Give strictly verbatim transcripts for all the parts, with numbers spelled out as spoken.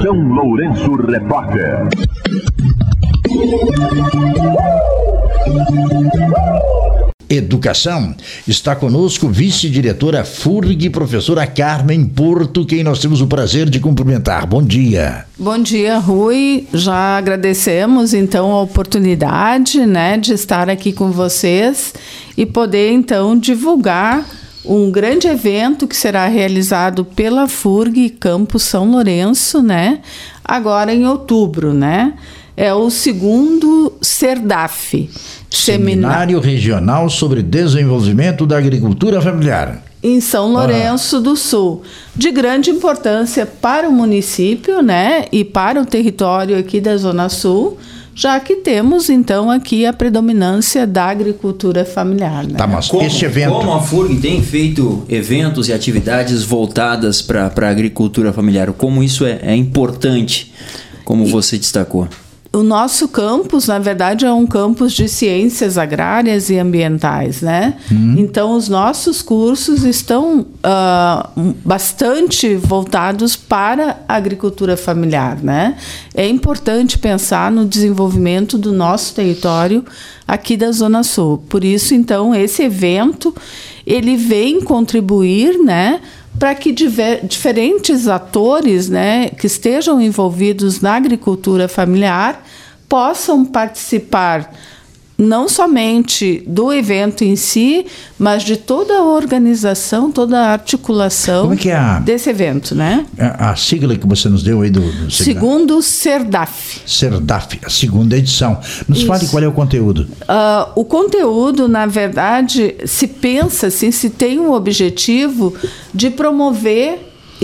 São Lourenço Repórter. Educação. Está conosco vice-diretora F U R G, professora Carmen Porto, quem nós temos o prazer de cumprimentar. Bom dia. Bom dia, Rui. Já agradecemos então a oportunidade, né, de estar aqui com vocês e poder então divulgar um grande evento que será realizado pela F U R G Campus São Lourenço, né, agora em outubro, né? É o segundo SERDAF, Seminário Regional sobre Desenvolvimento da Agricultura Familiar. Em São Lourenço ah. do Sul, de grande importância para o município, né, e para o território aqui da Zona Sul, já que temos, então, aqui a predominância da agricultura familiar. Né? Tá, mas como, este evento... como a F U R G tem feito eventos e atividades voltadas para a agricultura familiar? Como isso é, é importante, como e... você destacou? O nosso campus, na verdade, é um campus de ciências agrárias e ambientais, né? Uhum. Então, os nossos cursos estão uh, bastante voltados para a agricultura familiar, né? É importante pensar no desenvolvimento do nosso território aqui da Zona Sul. Por isso, então, esse evento, ele vem contribuir, né, para que diver, diferentes atores, né, que estejam envolvidos na agricultura familiar possam participar não somente do evento em si, mas de toda a organização, toda a articulação Como é que é a, desse evento, né? A, a sigla que você nos deu aí do, do segundo SERDAF. SERDAF, a segunda edição. Nos Isso. fale qual é o conteúdo. Uh, o conteúdo, na verdade, se pensa, assim, se tem o objetivo de promover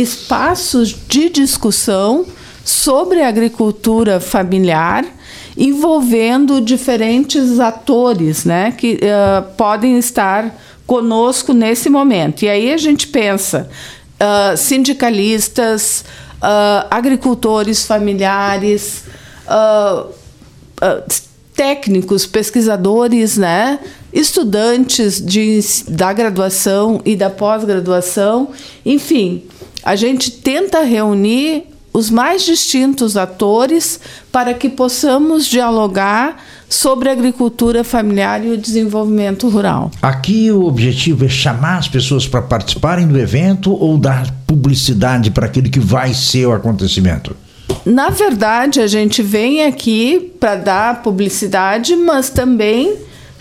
espaços de discussão sobre a agricultura familiar, envolvendo diferentes atores, né, que uh, podem estar conosco nesse momento. E aí a gente pensa uh, sindicalistas, uh, agricultores familiares, uh, uh, técnicos, pesquisadores, né, estudantes de, da graduação e da pós-graduação. Enfim, a gente tenta reunir os mais distintos atores para que possamos dialogar sobre a agricultura familiar e o desenvolvimento rural. Aqui o objetivo é chamar as pessoas para participarem do evento ou dar publicidade para aquilo que vai ser o acontecimento? Na verdade, a gente vem aqui para dar publicidade, mas também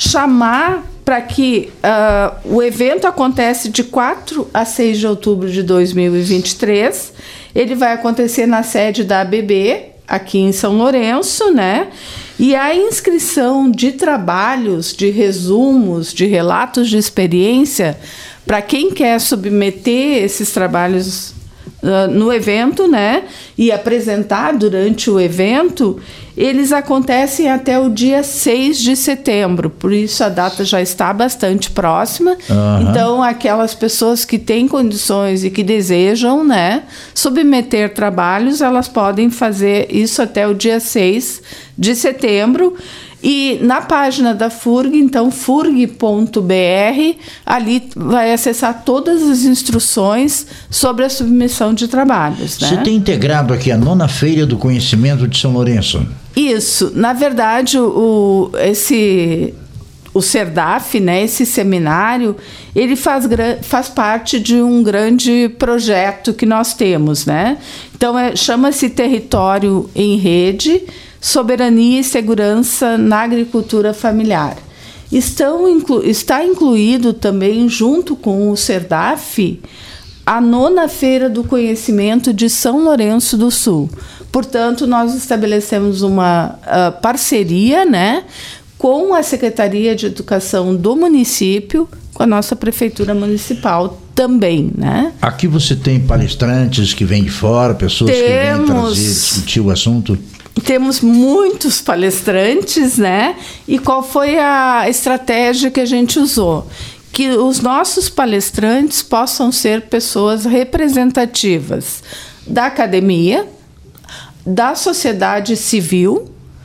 chamar para que uh, o evento acontece de quatro a seis de outubro de dois mil e vinte e três. Ele vai acontecer na sede da A B B, aqui em São Lourenço, né? E a inscrição de trabalhos, de resumos, de relatos de experiência, para quem quer submeter esses trabalhos uh, no evento, né, e apresentar durante o evento, eles acontecem até o dia seis de setembro, por isso a data já está bastante próxima. Uhum. Então, aquelas pessoas que têm condições e que desejam, né, submeter trabalhos, elas podem fazer isso até o dia seis de setembro. E na página da F U R G, então, furg ponto b r, ali vai acessar todas as instruções sobre a submissão de trabalhos. Né? Você tem integrado aqui a nona Feira do Conhecimento de São Lourenço? Isso. Na verdade, o, esse, o SERDAF, né, esse seminário, ele faz, faz parte de um grande projeto que nós temos. Né? Então, é, chama-se Território em Rede, Soberania e Segurança na Agricultura Familiar. Estão inclu- está incluído também, junto com o SERDAF, a nona Feira do Conhecimento de São Lourenço do Sul. Portanto, nós estabelecemos uma uh, parceria, né, com a Secretaria de Educação do município, com a nossa Prefeitura Municipal também, né? Aqui você tem palestrantes que vêm de fora, pessoas Temos... que vêm trazer, discutir o assunto? Temos muitos palestrantes, né? E qual foi a estratégia que a gente usou? Que os nossos palestrantes possam ser pessoas representativas da academia, da sociedade civil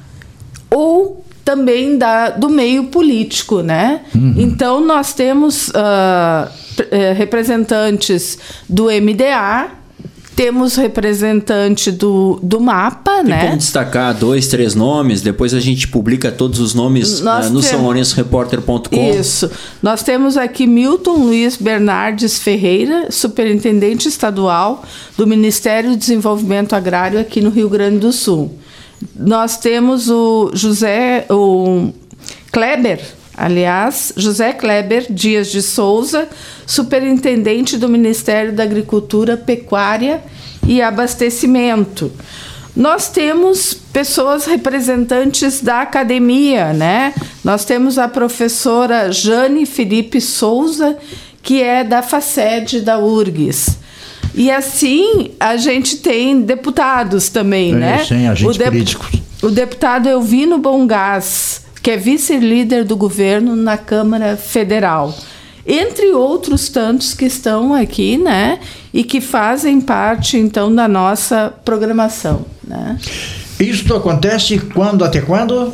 ou também da, do meio político, né? Uhum. Então, nós temos uh, representantes do M D A, Temos representante do, do mapa, Tem né? como destacar dois, três nomes, depois a gente publica todos os nomes Nós uh, no tem- são lourenço repórter ponto com. Isso. Nós temos aqui Milton Luiz Bernardes Ferreira, superintendente estadual do Ministério do Desenvolvimento Agrário aqui no Rio Grande do Sul. Nós temos o José, o Kleber, aliás, José Kleber Dias de Souza, superintendente do Ministério da Agricultura, Pecuária e Abastecimento. Nós temos pessoas representantes da academia, né? Nós temos a professora Jane Felipe Souza, que é da FACED da U R G S. E assim, a gente tem deputados também, É, né? sim, agentes O dep- políticos. O deputado Elvino Bongás, que é vice-líder do governo na Câmara Federal. Entre outros tantos que estão aqui, né? E que fazem parte, então, da nossa programação, né? Isto acontece quando, até quando?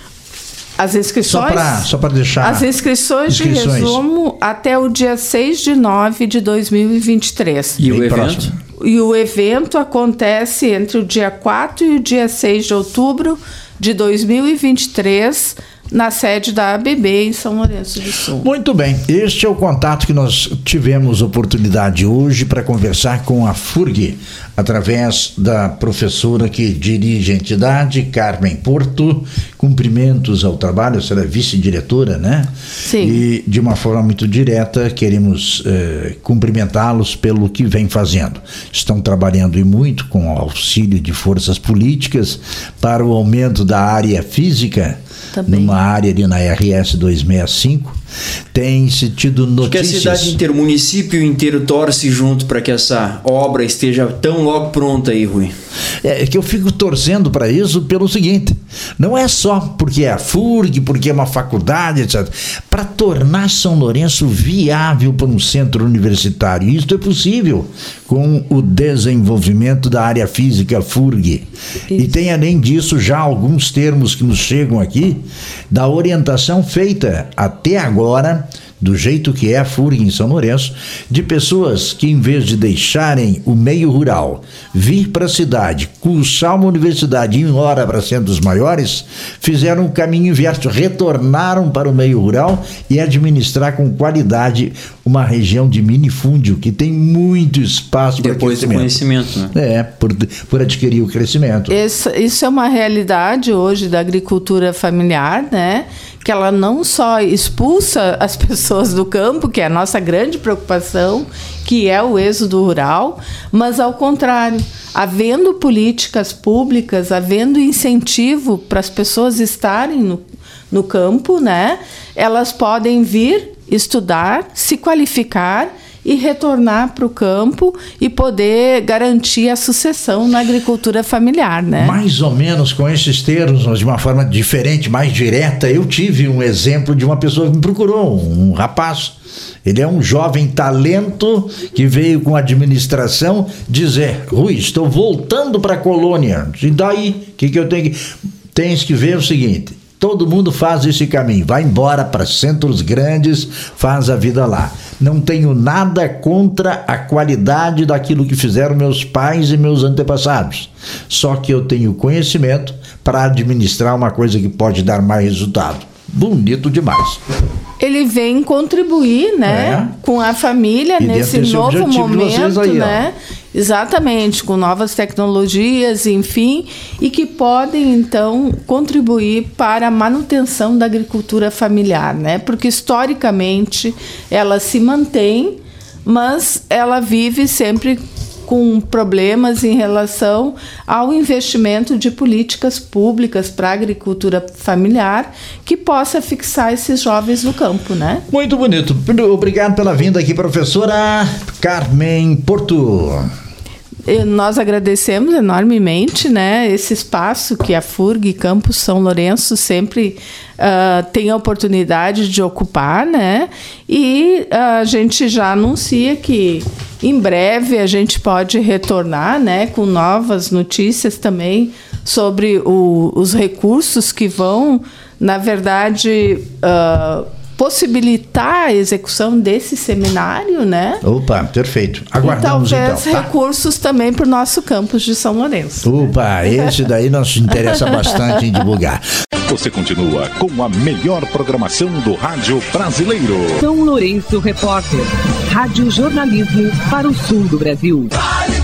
As inscrições... Só para só para deixar... As inscrições, inscrições. de resumo até o dia seis de nove de dois mil e vinte e três. E o Bem evento? próximo. E o evento acontece entre o dia quatro e o dia seis de outubro de dois mil e vinte e três, na sede da A B B, em São Lourenço do Sul. Muito bem, este é o contato que nós tivemos oportunidade hoje para conversar com a F U R G, através da professora que dirige a entidade, Carmen Porto. Cumprimentos ao trabalho, será vice-diretora, né? Sim. E de uma forma muito direta, queremos eh, cumprimentá-los pelo que vem fazendo. Estão trabalhando e muito com o auxílio de forças políticas para o aumento da área física, Também. numa área ali na R S duzentos e sessenta e cinco. Tem-se tido Acho que a notícias. cidade inteira, o município inteiro torce junto para que essa obra esteja tão logo pronta aí, Rui. É que eu fico torcendo para isso pelo seguinte: não é só porque é a F U R G, porque é uma faculdade, etcétera. Para tornar São Lourenço viável para um centro universitário. Isto é possível com o desenvolvimento da área física F U R G. E tem, além disso, já alguns termos que nos chegam aqui da orientação feita até agora, do jeito que é a F U R G em São Lourenço, de pessoas que, em vez de deixarem o meio rural, vir para a cidade, cursar uma universidade e ir embora para centros maiores, fizeram o caminho inverso, retornaram para o meio rural e administrar com qualidade uma região de minifúndio que tem muito espaço para Depois do crescimento. conhecimento, né? É, por, por adquirir o crescimento. Isso, isso é uma realidade hoje da agricultura familiar, né? Que ela não só expulsa as pessoas do campo, que é a nossa grande preocupação, que é o êxodo rural, mas ao contrário, havendo políticas públicas, havendo incentivo para as pessoas estarem no, no campo, né? Elas podem vir estudar, se qualificar e retornar para o campo e poder garantir a sucessão na agricultura familiar, né? Mais ou menos com esses termos, mas de uma forma diferente, mais direta. Eu tive um exemplo de uma pessoa que me procurou, um rapaz. Ele é um jovem talento que veio com administração dizer: Rui, estou voltando para a colônia. E daí? O que, que eu tenho que... Tens que ver o seguinte: todo mundo faz esse caminho, vai embora para centros grandes, faz a vida lá. Não tenho nada contra a qualidade daquilo que fizeram meus pais e meus antepassados. Só que eu tenho conhecimento para administrar uma coisa que pode dar mais resultado. Bonito demais. Ele vem contribuir, né, É. com a família E nesse deve ter esse novo objetivo de vocês momento, aí, ó. né? Exatamente, com novas tecnologias, enfim, e que podem então contribuir para a manutenção da agricultura familiar, né? Porque historicamente ela se mantém, mas ela vive sempre com problemas em relação ao investimento de políticas públicas para a agricultura familiar que possa fixar esses jovens no campo, né? Muito bonito. Obrigado pela vinda aqui, professora Carmen Porto. E nós agradecemos enormemente, né, esse espaço que a F U R G Campus São Lourenço sempre uh, tem a oportunidade de ocupar, né? E uh, a gente já anuncia que em breve a gente pode retornar, né, com novas notícias também sobre o, os recursos que vão, na verdade, uh, possibilitar a execução desse seminário, né? Opa, perfeito. Aguardamos e talvez então. Tá? recursos também para o nosso campus de São Lourenço. Opa, esse daí nos interessa bastante em divulgar. Você continua com a melhor programação do rádio brasileiro. São Lourenço Repórter. Rádio Jornalismo para o sul do Brasil.